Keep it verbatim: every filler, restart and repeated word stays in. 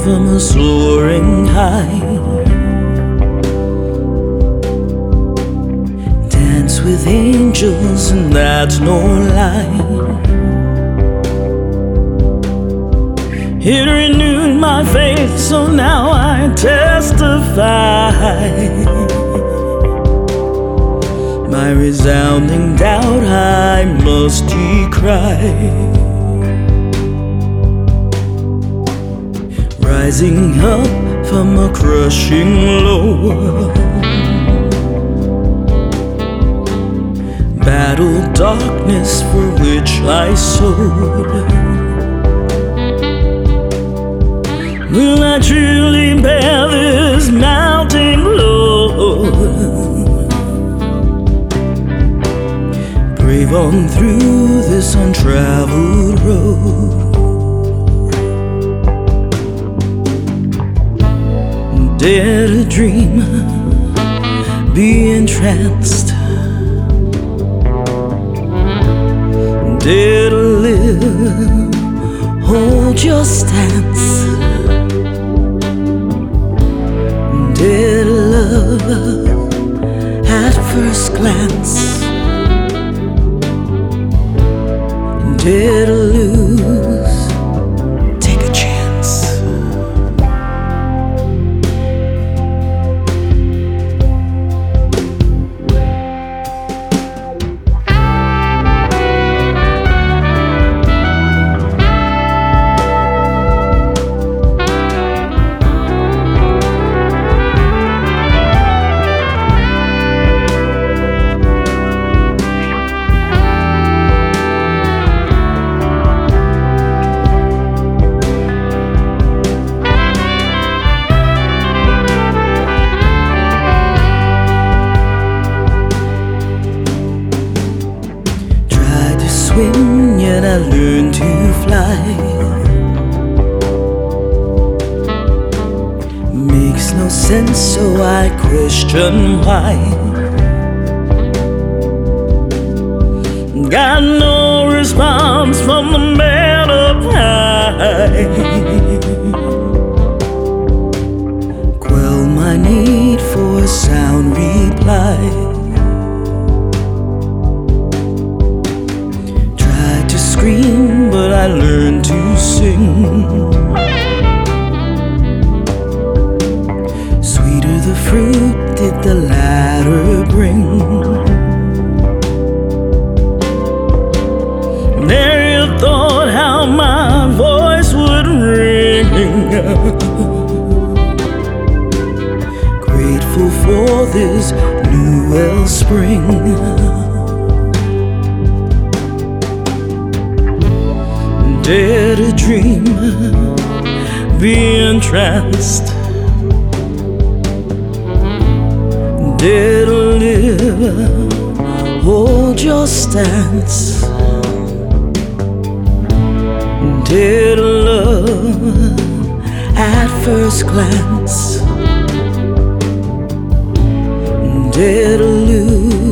from a soaring high. Dance with angels, and that's no lie. It renewed my faith, so now I testify. My resounding doubt I must decry. Rising up from a crushing low, battle darkness for which I sowed. Will I truly bear this mounting load? Brave on through this untraveled road. Dare to dream, be entranced. Dare to live, hold your stance. Dare to love at first glance. Dare to lose, take a chance. Yet I learned to fly. Makes no sense, so I question why. Got no response from the man up high. Quell my need for a sound reply. Scream, but I learned to sing. Sweeter the fruit did the latter bring. There you thought how my voice would ring. Grateful for this new wellspring. Dare to dream, be entranced. Dare to live, hold your stance. Dare to love at first glance. Dare to lose.